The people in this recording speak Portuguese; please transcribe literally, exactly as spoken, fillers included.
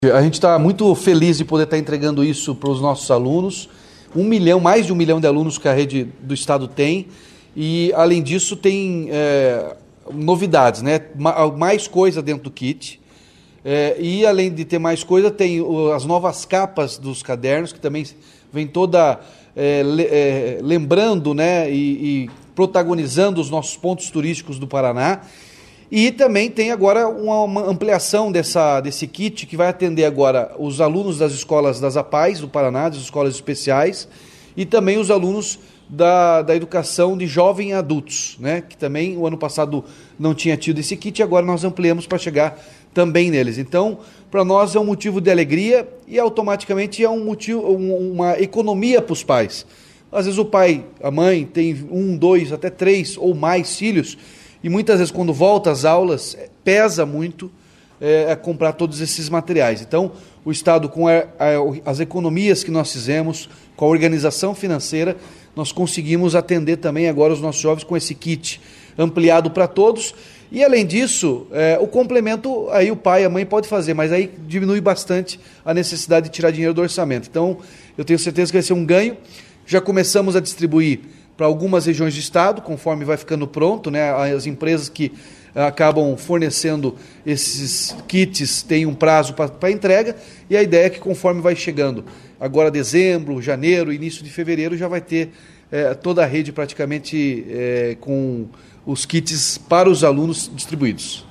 A gente está muito feliz de poder estar entregando isso para os nossos alunos. Um milhão, mais de um milhão de alunos que a rede do Estado tem. E, além disso, tem é, novidades, né? Mais coisa dentro do kit. É, e, além de ter mais coisa, tem o, as novas capas dos cadernos, que também vem toda é, le, é, lembrando, né? E, e protagonizando os nossos pontos turísticos do Paraná. E também tem agora uma ampliação dessa, desse kit que vai atender agora os alunos das escolas das APAES do Paraná, das escolas especiais, e também os alunos da, da educação de jovens e adultos, né? Que também o ano passado não tinha tido esse kit e agora nós ampliamos para chegar também neles. Então, para nós é um motivo de alegria e automaticamente é um motivo, uma economia para os pais. Às vezes o pai, a mãe tem um, dois, até três ou mais filhos. E muitas vezes, quando volta às aulas, pesa muito é, comprar todos esses materiais. Então, o Estado, com a, a, as economias que nós fizemos, com a organização financeira, nós conseguimos atender também agora os nossos jovens com esse kit ampliado para todos. E, além disso, é, o complemento, aí o pai e a mãe pode fazer, mas aí diminui bastante a necessidade de tirar dinheiro do orçamento. Então, eu tenho certeza que vai ser um ganho. Já começamos a distribuir para algumas regiões do estado, conforme vai ficando pronto, né? As empresas que acabam fornecendo esses kits têm um prazo para entrega, e a ideia é que conforme vai chegando, agora dezembro, janeiro, início de fevereiro, já vai ter é, toda a rede praticamente é, com os kits para os alunos distribuídos.